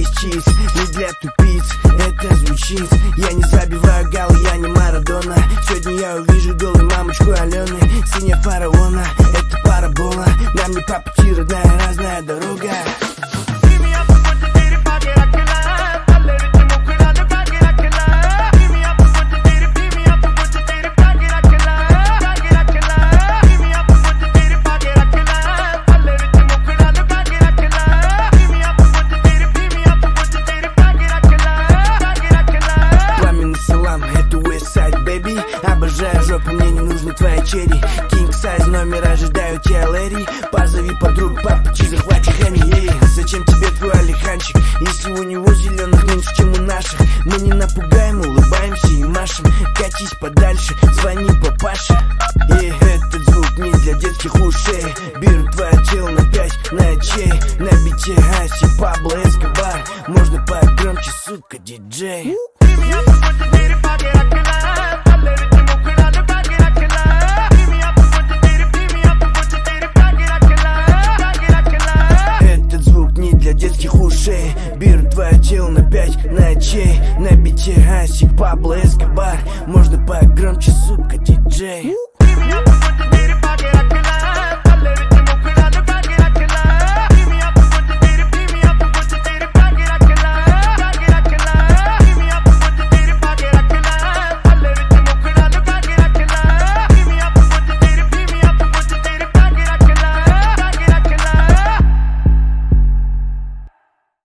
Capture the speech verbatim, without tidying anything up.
здесь чиз, не для тупиц. Это звучит, я не забиваю галы, я не Марадона. Сегодня я увижу голую мамочку Алены, синяя фараона, это парабола. Нам не по пути, родная, разная дорога. Обожаю жопу, мне не нужны твои черри. King size номер, ожидаю тебя, Лэри. Позови подруг, папочи, захвати Хэнни. Эй, зачем тебе твой алиханчик, если у него зеленых меньше, чем у наших? Мы не напугаем, улыбаемся и машем. Катись подальше, звони папаше. Эй, этот звук не для детских ушей. Беру твое тело на пять ночей. На бите Аси, Пабло Эскобар. Можно погромче, сука, диджей. Детских ушей. Беру твое тело на пять ночей. На бите Асик, Пабло Эскобар. Можно погромче, сука, диджей.